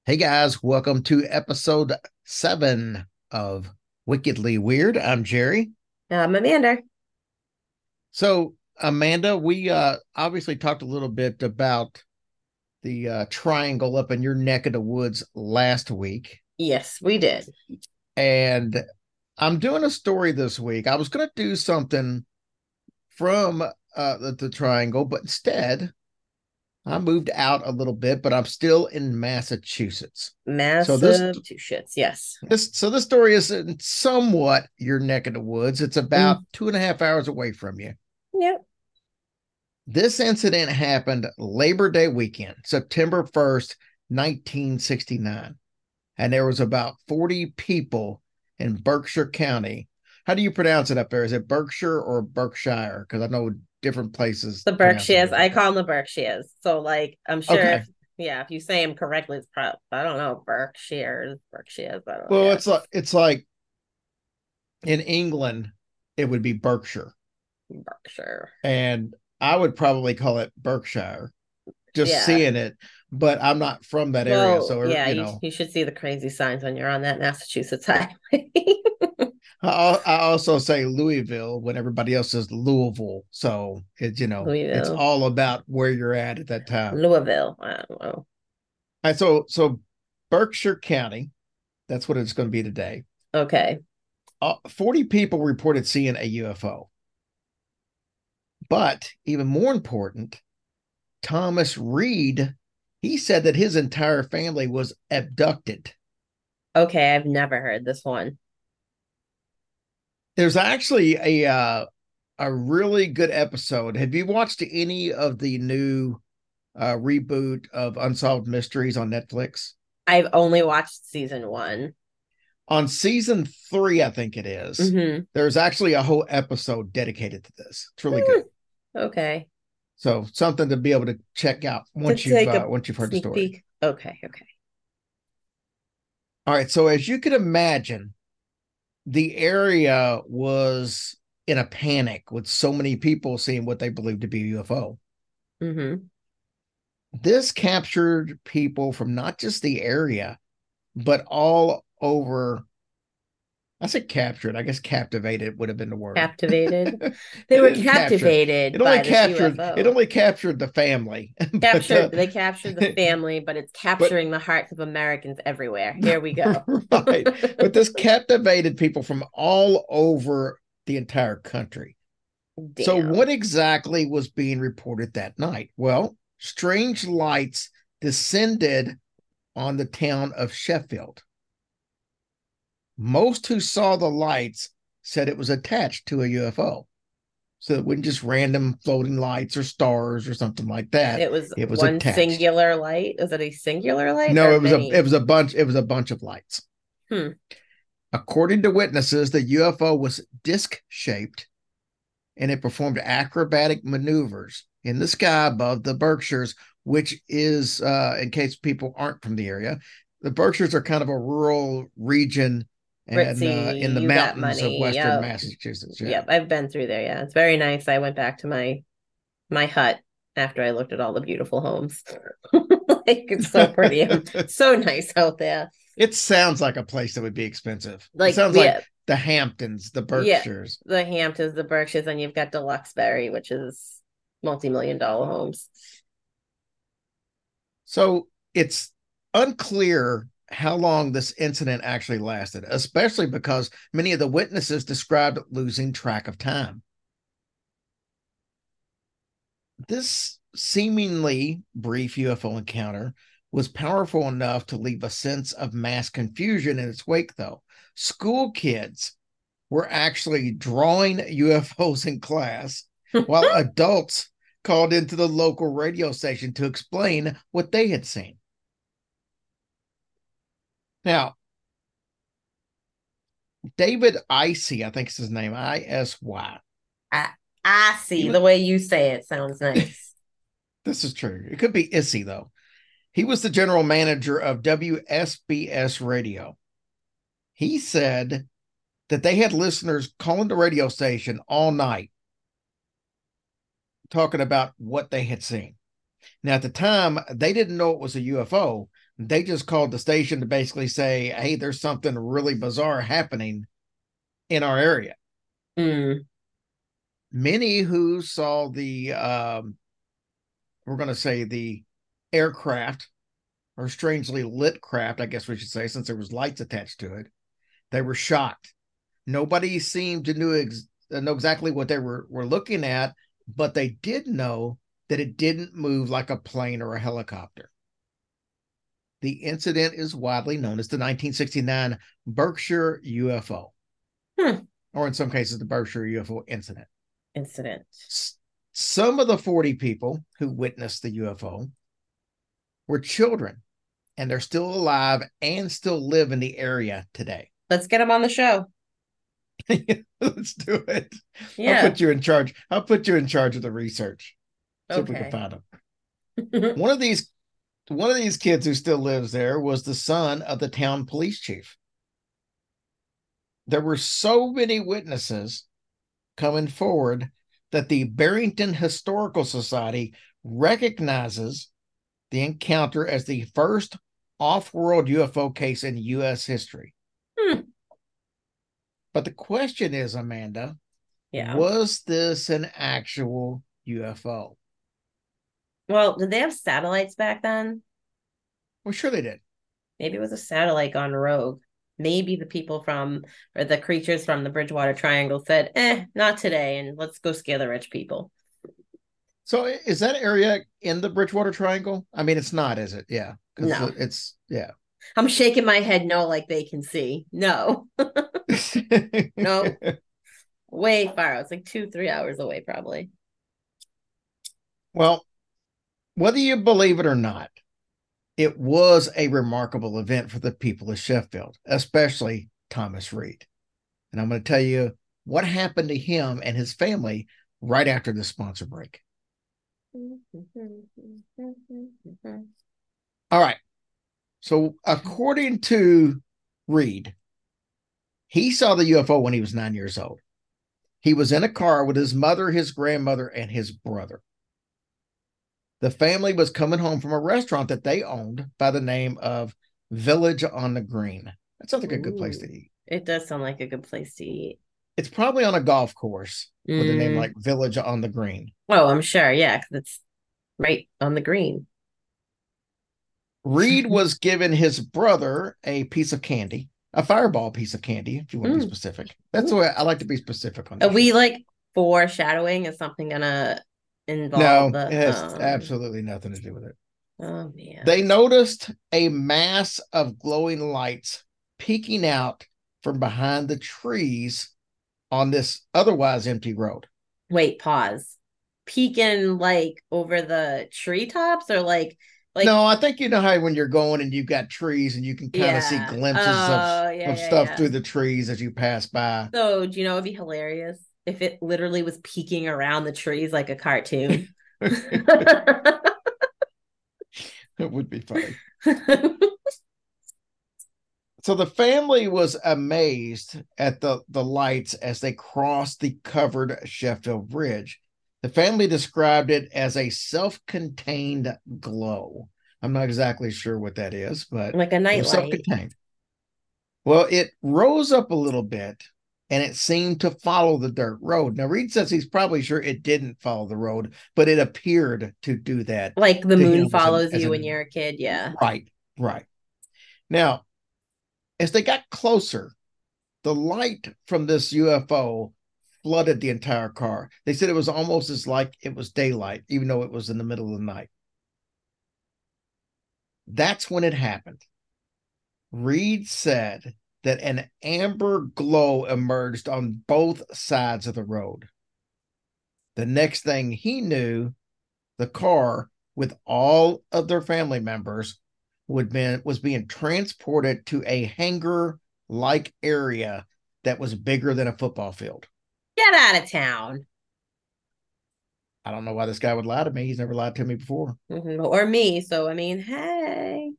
Hey guys, welcome to episode 7 of Wickedly Weird. I'm Jerry. Amanda. So, Amanda, we obviously talked a little bit about the triangle up in your neck of the woods last week, Yes, we did. and I'm doing a story this week. I was going to do something from the triangle, but instead, I moved out a little bit, but I'm still in Massachusetts. So this Massive two shits. Yes. this story is in somewhat your neck of the woods. It's about Mm, 2.5 hours away from you. yep. This incident happened Labor Day weekend, September 1st, 1969. And there was about 40 people in Berkshire County. How do you pronounce it up there? Is it Berkshire or Berkshire? Because I know different places The pronounce it Berkshires. I differently. call them the Berkshires. So, like, I'm sure Okay. if, yeah, if you say them correctly, it's probably, I don't know, Berkshires. I don't know. Well, Yeah. it's like in England, it would be Berkshire. Berkshire. And I would probably call it Berkshire, just Yeah. seeing it, but I'm not from that area. Well, So, yeah, you you, know, you should see the crazy signs when you're on that Massachusetts highway. I also say Louisville when everybody else says Louisville. So it's Louisville. all about where you're at that time. Louisville. I don't know. All right, so Berkshire County, that's what it's going to be today. Okay. 40 people reported seeing a UFO. But even more important, Thomas Reed, he said that his entire family was abducted. Okay. I've never heard this one. There's actually a really good episode. Have you watched any of the new reboot of Unsolved Mysteries on Netflix? I've only watched season one. On season 3, I think it is. Mm-hmm. There's actually a whole episode dedicated to this. It's really good. Okay. So something to be able to check out To take a once you've heard the sneak story. peek. Okay, okay. All right. So as you can imagine, the area was in a panic with so many people seeing what they believed to be a UFO. Mm-hmm. This captured people from not just the area, but all over. I said captured. I guess captivated would have been the word. Captivated. It They were didn't capture. captivated by this It UFO. only captured the family. but They captured the family, but it's but capturing the hearts of Americans everywhere. Here we go. right. But this captivated people from all over the entire country. So Damn. what exactly was being reported that night? Well, strange lights descended on the town of Sheffield. Most who saw the lights said it was attached to a UFO. So it wasn't just random floating lights or stars or something like that. It was It was one attached. singular light. Is it a singular light No, or it many? was a bunch. It was a bunch of lights. Hmm. According to witnesses, the UFO was disc shaped and it performed acrobatic maneuvers in the sky above the Berkshires, which is, in case people aren't from the area, the Berkshires are kind of a rural region and in Ritzy, the you got mountains of money. western Yep. Massachusetts. Yeah. Yep. I've been through there. Yeah. It's very nice. I went back to my hut after I looked at all the beautiful homes. Like it's so pretty and so nice out there. It sounds like a place that would be expensive. It Like sounds like yeah, the Hamptons, the yeah, Berkshires. the Hamptons, the Berkshires, and you've got Deluxeberry, which is multi-million dollar homes. So it's unclear how long this incident actually lasted, especially because many of the witnesses described losing track of time. This seemingly brief UFO encounter was powerful enough to leave a sense of mass confusion in its wake, though. School kids were actually drawing UFOs in class, while adults called into the local radio station to explain what they had seen. Now, David Isy, I think is his name, Isy. I, I He see was, the way you say it sounds nice. this is true. It could be Issy, though. He was the general manager of WSBS Radio. He said that they had listeners calling the radio station all night talking about what they had seen. Now, at the time, they didn't know it was a UFO, They just called the station to basically say, hey, there's something really bizarre happening in our area. Mm. Many who saw the, we're going to say the aircraft or strangely lit craft, I guess we should say, since there was lights attached to it, they were shocked. Nobody seemed to know exactly what they were looking at, but they did know that it didn't move like a plane or a helicopter. The incident is widely known as the 1969 Berkshire UFO, Hmm. or in some cases, the Berkshire UFO incident. Incident. Some of the 40 people who witnessed the UFO were children, and they're still alive and still live in the area today. Let's get him on the show. Let's do it. I'll Yeah. put you in charge. I'll put you in charge of the research. See if we can Okay. find them. One of these kids who still lives there was the son of the town police chief. There were so many witnesses coming forward that the Barrington Historical Society recognizes the encounter as the first off-world UFO case in U.S. history. Hmm. But the question is, Amanda, Yeah. was this an actual UFO? Well, did they have satellites back then? Well, sure they did. Maybe it was a satellite gone rogue. Maybe the people from, or the creatures from the Bridgewater Triangle said, not today, and let's go scare the rich people. So is that area in the Bridgewater Triangle? I mean, it's not, is it? Yeah, because No. yeah. I'm shaking my head no, like they can see. No. No. Way far. It's like 2-3 hours away, probably. Well, whether you believe it or not, it was a remarkable event for the people of Sheffield, especially Thomas Reed. And I'm going to tell you what happened to him and his family right after the sponsor break. All right. So, according to Reed, he saw the UFO when he was 9 years old. He was in a car with his mother, his grandmother, and his brother. The family was coming home from a restaurant that they owned by the name of Village on the Green. That sounds like a good place to eat. It does sound like a good place to eat. It's probably on a golf course with a name Mm. like Village on the Green. Oh, I'm sure. Yeah, because it's right on the green. Reed was given his brother a piece of candy, a fireball piece of candy, if you want to be Mm. specific. That's the way I like to be specific on Are this we show. like foreshadowing? Is something gonna involve No, the it has absolutely nothing to do with it. oh man. They noticed a mass of glowing lights peeking out from behind the trees on this otherwise empty road. Wait, pause. Peeking like over the treetops or like No, I think you know how when you're going and you've got trees and you can kind of see yeah. glimpses Oh yeah, of yeah, stuff yeah. through the trees as you pass by. So do you know it'd be hilarious if it literally was peeking around the trees like a cartoon? It would be funny. So the family was amazed at the lights as they crossed the covered Sheffield Bridge. The family described it as a self-contained glow. I'm not exactly sure what that is, but Like a it was nightlight. self-contained. Well, it rose up a little bit and it seemed to follow the dirt road. Now, Reed says he's probably sure it didn't follow the road, but it appeared to do that Like the to moon him follows as you when an you're a kid. Yeah. right, right. Now, as they got closer, the light from this UFO flooded the entire car. They said it was almost as like it was daylight, even though it was in the middle of the night. That's when it happened. Reed said that an amber glow emerged on both sides of the road. The next thing he knew, the car with all of their family members was being transported to a hangar like area that was bigger than a football field. Get out of town. I don't know why this guy would lie to me. He's never lied to me before. Or me. So I mean, hey.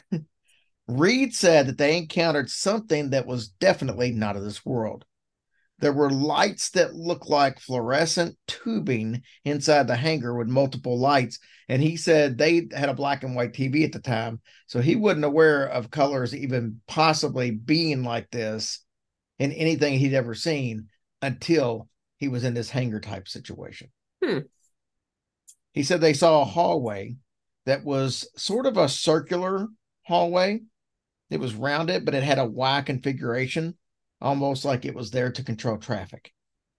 Reed said that they encountered something that was definitely not of this world. There were lights that looked like fluorescent tubing inside the hangar with multiple lights. And he said they had a black and white TV at the time. So he wasn't aware of colors even possibly being like this in anything he'd ever seen until he was in this hangar type situation. Hmm. He said they saw a hallway that was sort of a circular hallway. It was rounded, but it had a Y configuration, almost like it was there to control traffic.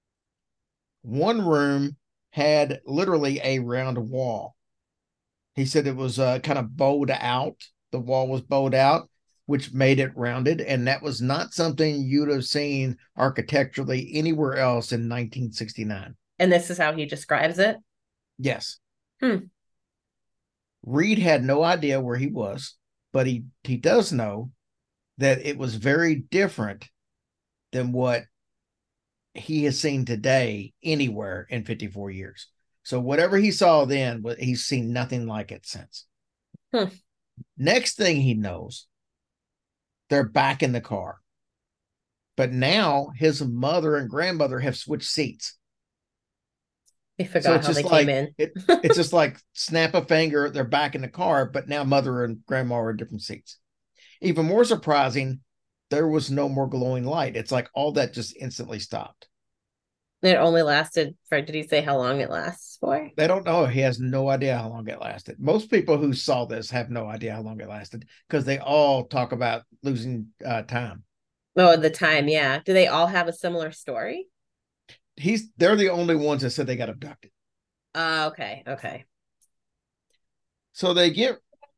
One room had literally a round wall. He said it was kind of bowed out. The wall was bowed out, which made it rounded. And that was not something you'd have seen architecturally anywhere else in 1969. And this is how he describes it. Yes. Hmm. Reed had no idea where he was, but he does know that it was very different than what he has seen today anywhere in 54 years. So whatever he saw then, he's seen nothing like it since. Hmm. Next thing he knows, they're back in the car. But now his mother and grandmother have switched seats. I So forgot it's how they just came like in. it's just like snap a finger, they're back in the car, but now mother and grandma are in different seats. Even more surprising, there was no more glowing light. It's like all that just instantly stopped. It only lasted for, did he say how long it lasts for? They don't know. He has no idea how long it lasted. Most people who saw this have no idea how long it lasted because they all talk about losing time. Oh, the time, yeah. Do they all have a similar story? They're the only ones that said they got abducted. Okay, okay. So they get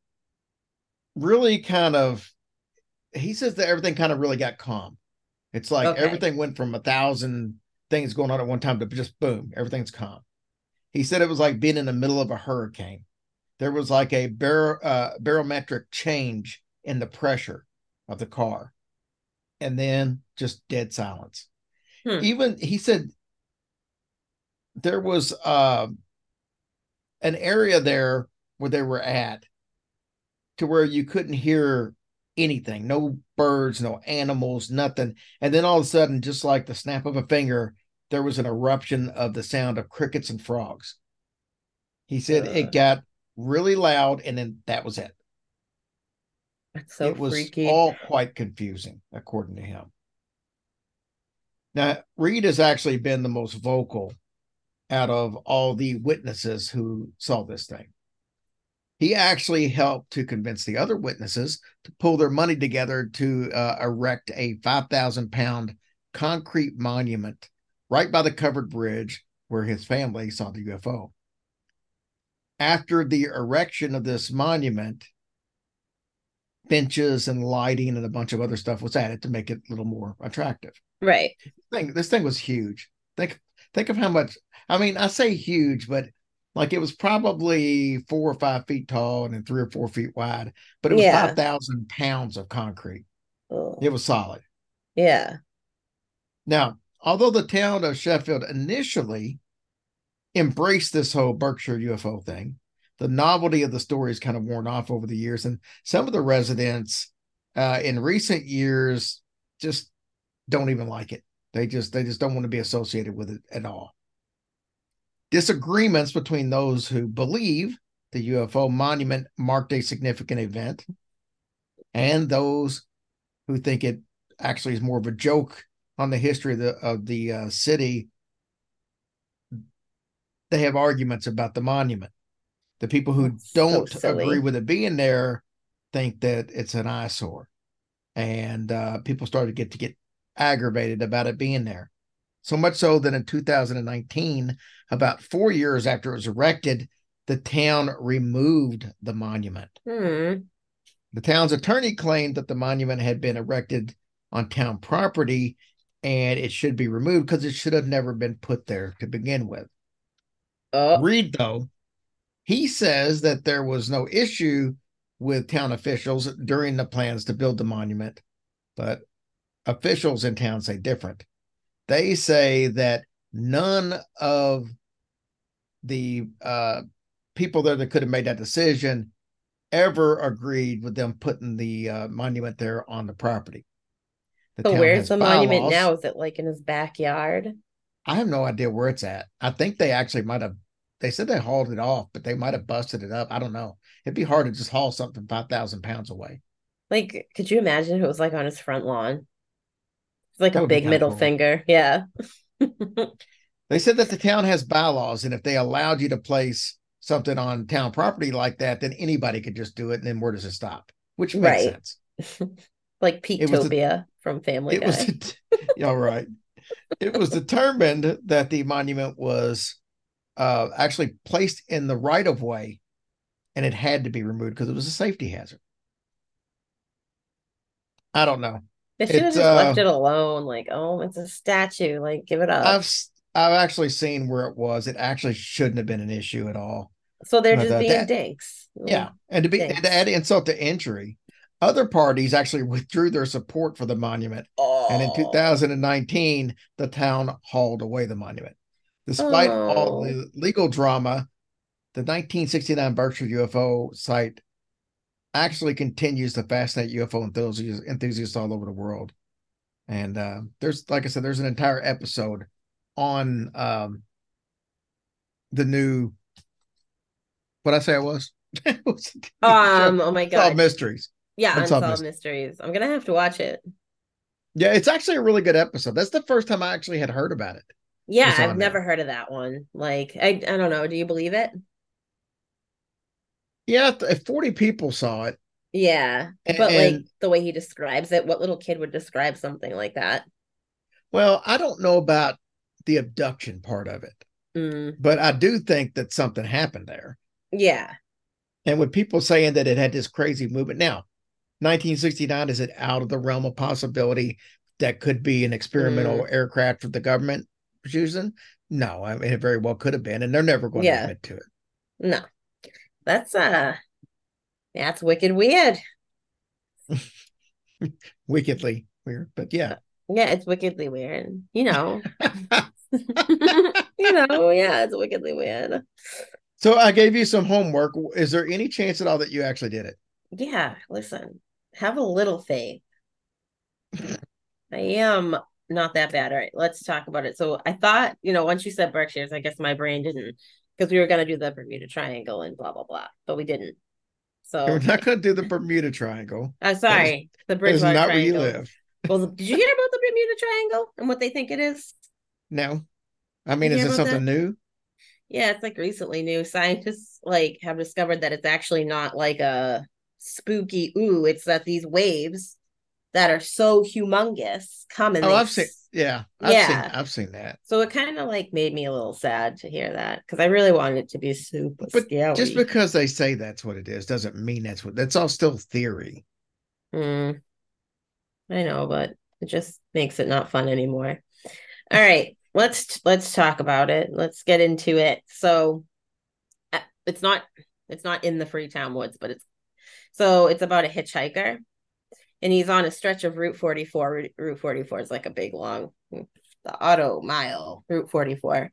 really kind of, he says that everything kind of really got calm. It's like Okay. everything went from 1,000 things going on at one time to just boom, everything's calm. He said it was like being in the middle of a hurricane. There was like a barometric change in the pressure of the car, and then just dead silence. Hmm. Even he said there was an area there where they were at to where you couldn't hear anything, no birds, no animals, nothing. And then all of a sudden, just like the snap of a finger, there was an eruption of the sound of crickets and frogs. He said it Ugh, got really loud, and then that was it. that's so It was freaky. all quite confusing, according to him. Now, Reed has actually been the most vocal out of all the witnesses who saw this thing. He actually helped to convince the other witnesses to pull their money together to erect a 5,000-pound concrete monument right by the covered bridge where his family saw the UFO. After the erection of this monument, benches and lighting and a bunch of other stuff was added to make it a little more attractive. Right. This thing was huge. Think of how much. I mean, I say huge, but like it was probably 4 or 5 feet tall and then 3 or 4 feet wide. But it was Yeah. 5,000 pounds of concrete. It Oh, was solid. yeah. Now, although the town of Sheffield initially embraced this whole Berkshire UFO thing, the novelty of the story has kind of worn off over the years, and some of the residents in recent years just don't even like it. They just don't want to be associated with it at all. Disagreements between those who believe the UFO monument marked a significant event and those who think it actually is more of a joke on the history of the city. They have arguments about the monument. The people who That's so don't agree silly. with it being there think that it's an eyesore, and people started to get aggravated about it being there. So much so that in 2019, about 4 years after it was erected, the town removed the monument. Hmm. The town's attorney claimed that the monument had been erected on town property and it should be removed because it should have never been put there to begin with. Oh, Reed, though, he says that there was no issue with town officials during the plans to build the monument, but officials in town say different. They say that none of the people there that could have made that decision ever agreed with them putting the monument there on the property. The So town where's has the monument bylaws. now? Is it like in his backyard? I have no idea where it's at. I think they actually might have. They said they hauled it off, but they might have busted it up. I don't know. It'd be hard to just haul something 5,000 pounds away. Like, could you imagine if it was like on his front lawn? It's like a That would be big kind of middle cool. finger. Yeah. They said that the town has bylaws, and if they allowed you to place something on town property like that, then anybody could just do it. And then where does it stop? Which makes Right. sense. Like It was the Peatopia from Family it was Guy. the, all right. It was determined that the monument was actually placed in the right of way, and it had to be removed because it was a safety hazard. I don't know. They should have It's just left it alone. Like, oh, it's a statue. Like, give it up. I've I've actually seen where it was. It actually shouldn't have been an issue at all. So they're But just being that dinks. yeah, Little and to dinks. add insult to injury, other parties actually withdrew their support for the monument, and in Oh. 2019, the town hauled away the monument. Despite all Oh. the legal drama, the 1969 Berkshire UFO site actually continues to fascinate UFO enthusiasts all over the world. And there's, like I said, there's an entire episode on the new, what I say it was? It was a TV show, Oh my Unsolved God. Mysteries. Yeah, Unsolved Unsolved Mysteries. Mysteries. I'm gonna have to watch it. Yeah, it's actually a really good episode. That's the first time I actually had heard about it. Yeah, Was I've on never there. heard of that one. Like, I don't know. Do you believe it? Yeah, 40 people saw it, Yeah. But like and the way he describes it, what little kid would describe something like that? well, I don't know about the abduction part of it, Mm, but I do think that something happened there. yeah. And with people saying that it had this crazy movement, now 1969, is it out of the realm of possibility that could be an experimental Mm, aircraft for the government using? No, I mean it very well could have been, and they're never going to yeah. admit to No. That's that's wicked weird. it. Wickedly weird, but yeah. Yeah, it's wickedly weird. You know. Yeah, it's wickedly weird. So I gave you some homework. Is there any chance at all that you actually did it? Yeah, listen, have a little faith. I am not that bad. All right, let's talk about it. So I thought, once you said Berkshires, I guess my brain didn't, because we were going to do the Bermuda Triangle and blah, blah, blah, but we didn't. We're So not going to do the Bermuda Triangle. I'm That is sorry, the that is Bridgewater not where you Triangle. live. Well, did you hear about the Bermuda Triangle and what they think it is? No, I mean, You is hear it about something that? new? Yeah, it's like recently new. Scientists like have discovered that it's actually not like a spooky ooh, it's that these waves that are so humongous come and Oh, they I've seen. Yeah, yeah. I've seen that. So it kind of like made me a little sad to hear that because I really wanted it to be super But just scary. because they say that's what it is doesn't mean that's what. That's all still theory. Mm, I know, but it just makes it not fun anymore. All right, let's talk about it. Let's get into it. So it's not in the Freetown Woods, but it's about a hitchhiker and he's on a stretch of Route 44. Route 44 is like a big long the auto mile Route 44.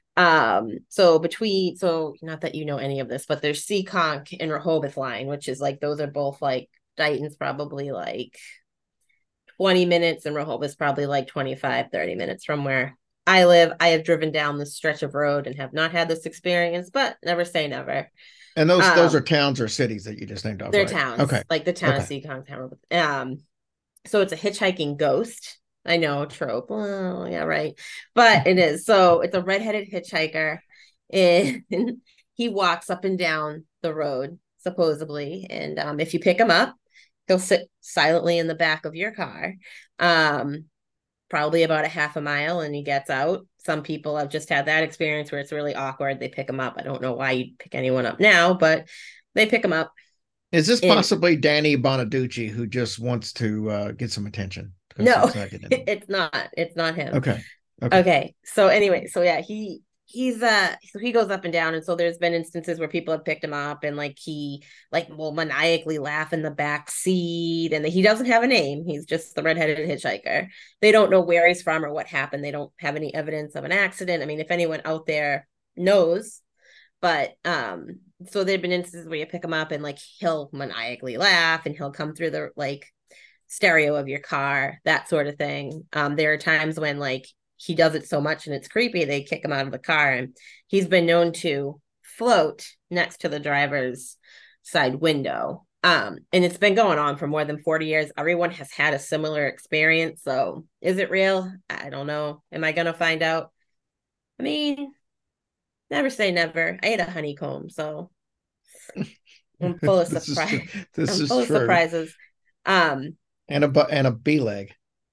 So not that you know any of this, but there's Seekonk and Rehoboth line, which is like those are both like Dighton's probably like 20 minutes and Rehoboth's probably like 25-30 minutes from where I live. I have driven down this stretch of road and have not had this experience, but never say never. And those are Um, towns or cities that you just named off, they're right? Okay. towns, like the town of Okay. Seekonk, town. So it's a hitchhiking ghost. I know, trope. Well, yeah, right. But it is. So it's a redheaded hitchhiker, and he walks up and down the road, supposedly. And if you pick him up, he'll sit silently in the back of your car, um, probably about a half a mile, and he gets out. Some people have just had that experience where it's really awkward. They pick him up. I don't know why you'd pick anyone up now, but they pick him up. Is this And possibly Danny Bonaducci who just wants to get some attention because no, he's not getting it? it's not. It's not him. Okay. Okay. Okay. So anyway, so yeah, he goes up and down, and so there's been instances where people have picked him up and like he like will maniacally laugh in the back seat, and he doesn't have a name. He's just the redheaded hitchhiker. They don't know where he's from or what happened. They don't have any evidence of an accident. I mean, if anyone out there knows, but so there've been instances where you pick him up and like he'll maniacally laugh and he'll come through the like stereo of your car, that sort of thing. There are times when like he does it so much and it's creepy, they kick him out of the car, and he's been known to float next to the driver's side window. And it's been going on for more than 40 years. Everyone has had a similar experience. So is it real? I don't know. Am I going to find out? I mean, never say never. I ate a honeycomb, so I'm full of This is true. surprise. This I'm is full of true. surprises. Um, And a bee leg.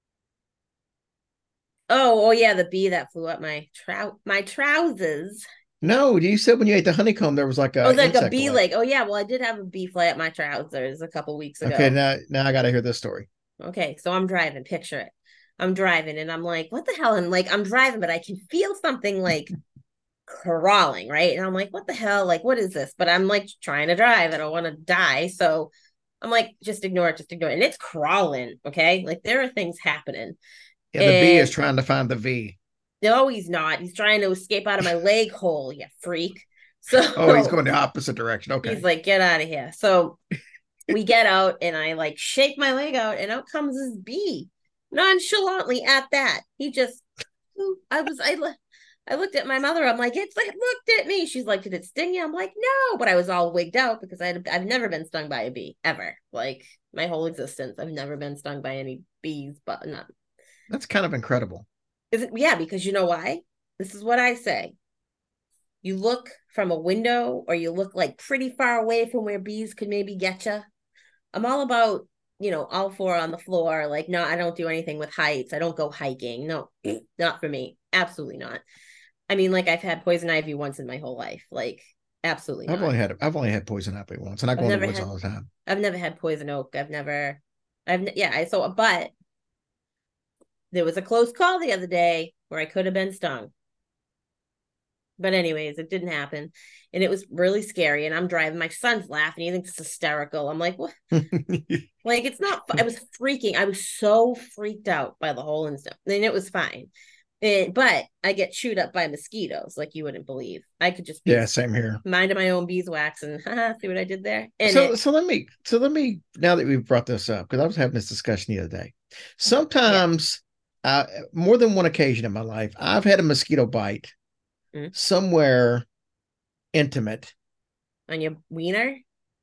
oh yeah, the bee that flew up my trousers. No, you said when you ate the honeycomb there was like Oh, a it's like a insect bee leg. leg. Oh yeah, well I did have a bee fly up my trousers a couple weeks Okay, ago. now I got to hear this story. Okay, so I'm driving, picture it. I'm driving and I'm like, what the hell? And like I'm driving, but I can feel something like crawling, right? And I'm like, what the hell? Like, what is this? But I'm like trying to drive. I don't want to die. So I'm like, just ignore it, just ignore it. And it's crawling, okay? Like there are things happening. Yeah, the bee is And trying to find the V. no, he's not. He's trying to escape out of my leg hole, you freak. Oh, he's So going the opposite direction. he's Okay. like, get out of here. So we get out and I like shake my leg out and out comes this bee nonchalantly at that. He just, I looked at my mother. I'm like, it looked at me. She's like, did it sting you? I'm like, no, but I was all wigged out because I've never been stung by a bee ever. Like my whole existence, I've never been stung by any bees, but not. That's kind of incredible. Is it? Yeah, because you know why? This is what I say. You look from a window or you look like pretty far away from where bees could maybe get you. I'm all about, all four on the floor. Like, no, I don't do anything with heights. I don't go hiking. No, not for me. Absolutely not. I mean, like I've had poison ivy once in my whole life. Like, absolutely not. I've only had poison ivy once, and I I've go in the never woods had all the time. I've never had poison oak. Yeah, but there was a close call the other day where I could have been stung. But anyways, it didn't happen. And it was really scary. And I'm driving. My son's laughing. He thinks it's hysterical. I'm like, what? Like, it's not, I was freaking. I was so freaked out by the whole incident. And it was fine. But I get chewed up by mosquitoes like you wouldn't believe. I could just be Yeah, same here. minding my own beeswax and see what I did there. And So it, let me now that we've brought this up, because I was having this discussion the other day. yeah. Sometimes, more than one occasion in my life, I've had a mosquito bite Mm. somewhere intimate, On your wiener.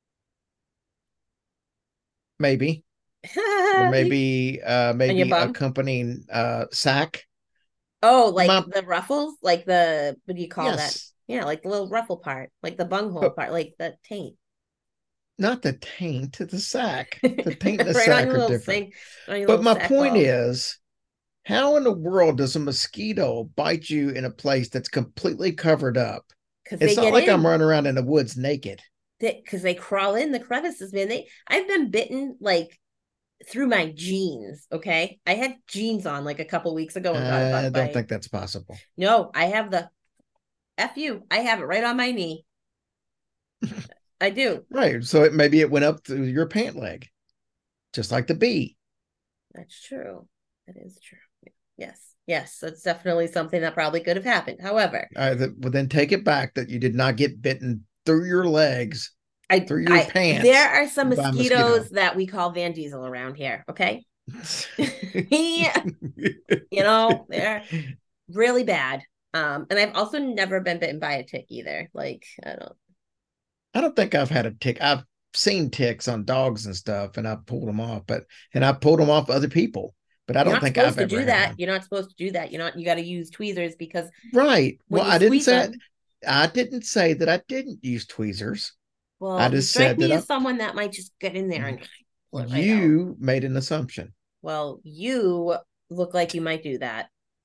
maybe, or On your maybe bum. accompanying sack. Oh, like My the ruffles, like the what do you call that? Yes, Yeah, like the little ruffle part, like the bunghole but part, like the taint. not the taint, the sack. The taint and the Right on sack your are little different. sink, on your But little my sack point ball. is, how in the world does a mosquito bite you in a place that's completely covered up? Because they It's not get like I'm in. running around in the woods naked. Because they crawl in the crevices, man. I've been bitten like through my jeans. Okay, I had jeans on like a couple weeks ago and got I bit don't by. think that's possible. No, I have the fu. I have it right on my knee. I do. Right. So maybe it went up through your pant leg, just like the bee. That's true. That is true. Yes. Yes. That's definitely something that probably could have happened. However, Well, then take it back that you did not get bitten through your legs, through your there pants are some by a mosquito. mosquitoes that we call Van Diesel around here. Okay. Yeah. They're really bad. And I've also never been bitten by a tick either. Like, I don't. I don't think I've had a tick. I've seen ticks on dogs and stuff, and I pulled them off, and I pulled them off other people, but I You're don't not think supposed I've to ever do had that. one. You're not supposed to do that. You got to use tweezers because Right. when Well, you squeeze them, I didn't say that I didn't use tweezers. I well, you just strike said that me as someone that might just get in there and pull it right out. you made an assumption. Well, you look like you might do that.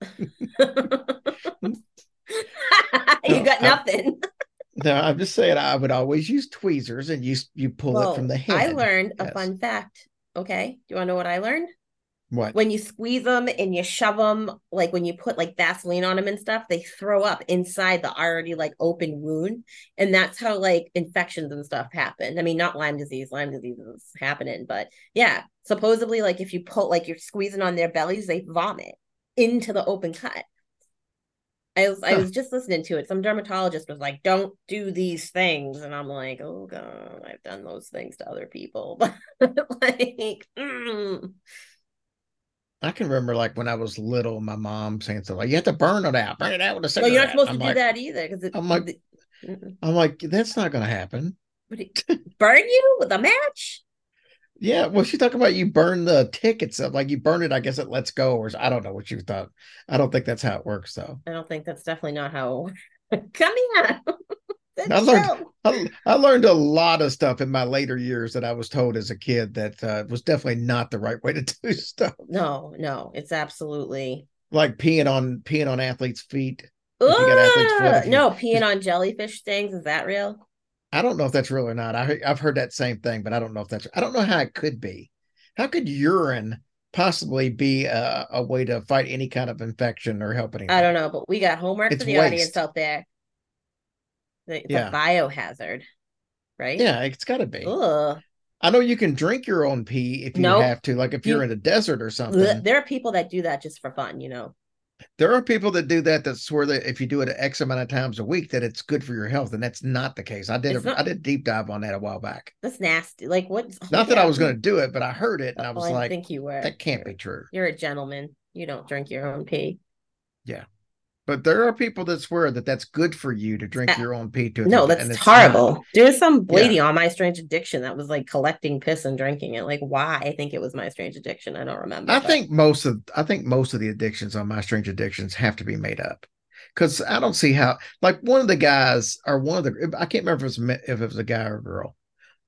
You No, got nothing. no, I'm just saying I would always use tweezers, and you pull it from Well, the I head. learned a Yes. fun fact. Okay. Do you want to know what I learned? What? When you squeeze them and you shove them, like when you put like Vaseline on them and stuff, they throw up inside the already like open wound. And that's how like infections and stuff happen. I mean, not Lyme disease is happening, but yeah, supposedly like if you pull, like you're squeezing on their bellies, they vomit into the open cut. I was just listening to it. Some dermatologist was like, "Don't do these things," and I'm like, "Oh God, I've done those things to other people." Like, I can remember like when I was little, my mom saying something like, "You have to burn it out with a well, you're not cigarette." supposed to do that either because I'm like, I'm like, that's not going to happen. would it burn you with a match. Yeah, well, she's talking about you burn the tickets up, like you burn it. I guess it lets go, or I don't know what you thought. I don't think that's how it works, though. I don't think that's definitely not how. Come here, I that's learned, chill. I learned a lot of stuff in my later years that I was told as a kid that was definitely not the right way to do stuff, No, no, it's absolutely. like peeing on athletes' feet. If you got athlete's foot, if you No, peeing on jellyfish stings, is that real? I don't know if that's real or not. I've heard that same thing, but I don't know if that's. I don't know how it could be. How could urine possibly be a way to fight any kind of infection or help I don't anything? know, but we got homework for It's the audience waste. out there. It's a Yeah, biohazard, right? yeah, it's got to be. Ugh. I know you can drink your own pee if you Nope. have to, like if you're You, in a desert or ugh. something. There are people that do that just for fun, you know. There are people that do that that swear that if you do it X amount of times a week, that it's good for your health, and that's not the case. It's I not did a deep dive on that a while back. that's nasty. Like what? Oh Not that I yeah. was going to do it, but I heard it and I Well, was I like, think you were. that can't be true. You're a gentleman. You don't drink your own pee. Yeah. But there are people that swear that that's good for you to drink your own pee to, No, and that's it's not. horrible. There's some Yeah. lady on My Strange Addiction that was like collecting piss and drinking it. Like, why? I think it was My Strange Addiction. I don't remember, but I think most of the addictions on My Strange Addictions have to be made up. Because I don't see how, like one of the guys or one of the, I can't remember if it was a guy or a girl,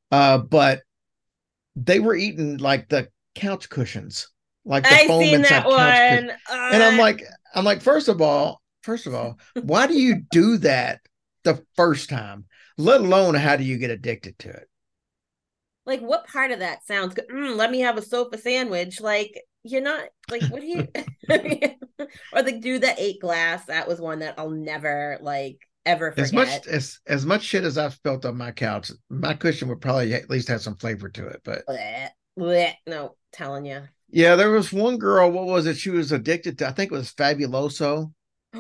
but they were eating like the couch cushions, like the I foam seen that inside couch cushions. one. And I'm like, first of all, why do you do that the first time? Let alone how do you get addicted to it? Like, what part of that sounds good? Let me have a sofa sandwich. Like, you're not like, what do you? Or the dude that ate glass. That was one that I'll never like ever forget. As much shit as I've spilled on my couch, my cushion would probably at least have some flavor to it. But Blech, blech. No, telling you. yeah, there was one girl. What was it? She was addicted to. I think it was Fabuloso.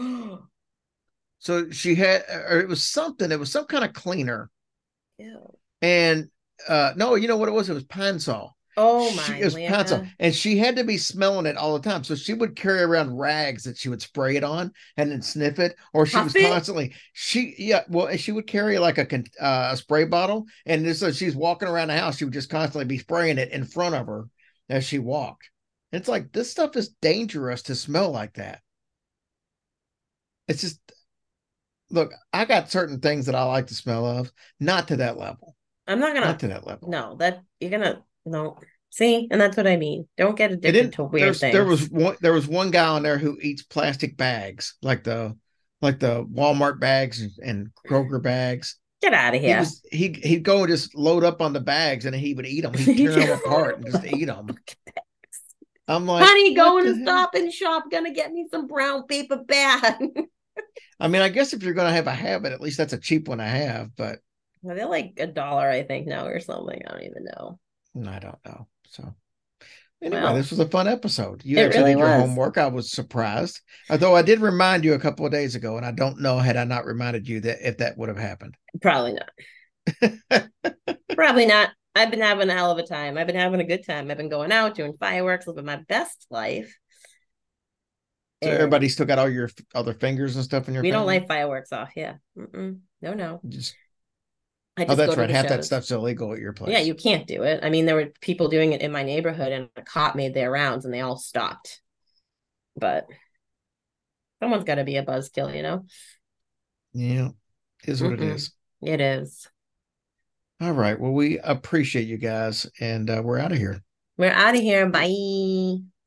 So she had, or it was something. It was some kind of cleaner. Ew. And no, you know what it was? It was Pine Sol. Oh She my it was Pine Sol, Lanta. and she had to be smelling it all the time. So she would carry around rags that she would spray it on and then sniff it, or she was Puff it. constantly she would carry like a spray bottle, and just so she's walking around the house, she would just constantly be spraying it in front of her as she walked. And it's like this stuff is dangerous to smell like that. It's just look, I got certain things that I like the smell of, not to that level, I'm not not gonna. to that level. No, that you're gonna no. See, and that's what I mean. Don't get It addicted didn't. to weird things. There was one guy on there who eats plastic bags, like the Walmart bags and Kroger bags. Get out of here. He'd go and just load up on the bags and he would eat them. He'd tear them apart and just eat them. I'm like, Honey, what going the to hell? Stop and Shop, gonna get me some brown paper bag. I mean, I guess if you're gonna have a habit, at least that's a cheap one to have. But Well, they're like $1, I think, now or something. I don't even know. I don't know. So anyway, Well, this was a fun episode. You it actually really did your was. homework. I was surprised, although I did remind you a couple of days ago, and I don't know had I not reminded you that if that would have happened. Probably not. Probably not. I've been having a hell of a time. I've been having a good time. I've been going out, doing fireworks, living my best life. So And everybody still got all your other fingers and stuff in your we don't family. light fireworks off. Yeah. No, no. Just I oh, just go that's to right. the Half that shows. stuff's illegal at your Yeah, place. you can't do it. I mean, there were people doing it in my neighborhood, and a cop made their rounds, and they all stopped. But someone's got to be a buzzkill, you know. Yeah, is what it Mm-mm. is. It is. All right. Well, we appreciate you guys, and we're out of here. We're out of here. Bye.